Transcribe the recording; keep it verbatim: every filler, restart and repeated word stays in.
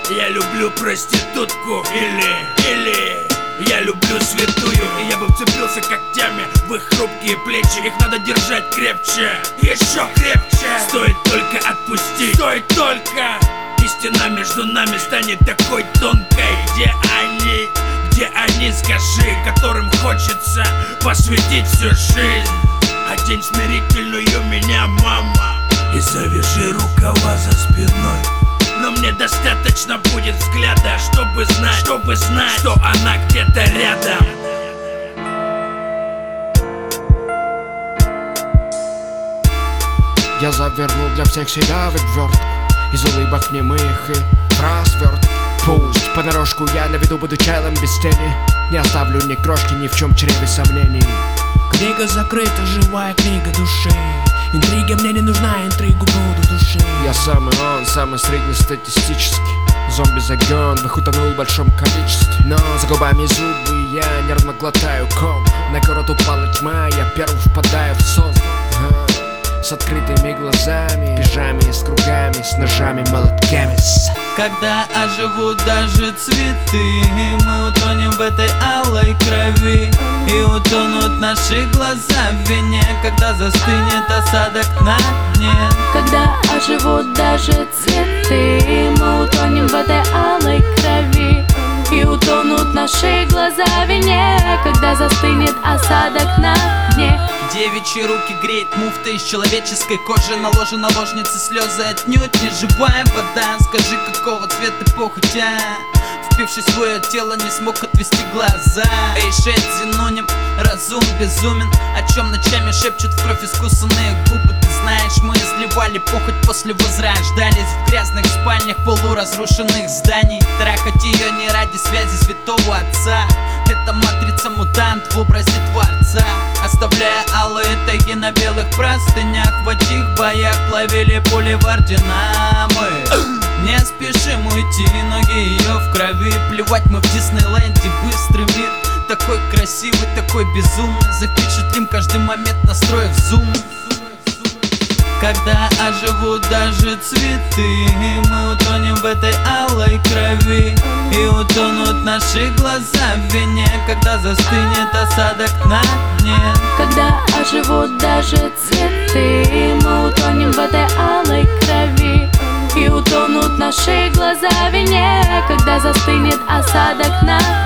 Я люблю проститутку или, или я люблю святую, и я бы вцепился когтями в их хрупкие плечи. Их надо держать крепче, еще крепче. Стоит только отпустить, стоит только. И стена между нами станет такой тонкой. Где они, где они, скажи, которым хочется посвятить всю жизнь. Одень смирительную меня, мама, и завяжи рукава за спиной. Но мне достаточно будет взгляда, чтобы знать, чтобы знать, что она где-то рядом. Я завернул для всех себя в отвертку из улыбок немых и фраз верт. Пусть понарошку я на виду буду челом без тени. Не оставлю ни крошки ни в чем чреве сомнений. Книга закрыта, живая книга души. Интрига мне не нужна, интригу буду души. Я самый он, самый среднестатистический. Зомби-загон, их утонул в большом количестве. Но за губами зубы я нервно глотаю ком. На город упала тьма, я первым впадаю в сон. а, С открытыми глазами, пижами с кругами, с ножами, молотками. Когда оживут даже цветы, мы утонем в этой алой крови. И утонут наши глаза в вине, когда застынет осадок на дне. Когда оживут даже цветы, мы утонем в этой алой крови. И утонут наши глаза в вине, когда застынет осадок на дне. Девичьи руки греет муфта из человеческой кожи. На ложе наложницы слезы отнюдь не живая вода. Скажи, какого цвета похоть, а? Впившись в свое тело, не смог отвести глаза. Эй, шесть синоним, разум безумен. О чем ночами шепчут в кровь искусанные губы. Ты знаешь, мы изливали похоть, после возрождались в грязных спальнях полуразрушенных зданий. Трахать ее не ради связи святого отца. Это матрица-мутант в образе Творца. Оставляя алые теги на белых простынях, в этих боях плавили пули в ордена. Мы не спешим уйти, ноги ее в крови. Плевать мы в Диснейленде, быстрый мир. Такой красивый, такой безумный. Запечатлим каждый момент, настроив зум. Когда оживут даже цветы, мы утонем в этой алой крови. И утонут наши глаза в вине, когда застынет осадок на дне. Когда оживут даже цветы, мы утонем в этой алой крови. И утонут наши глаза в вине, когда застынет осадок на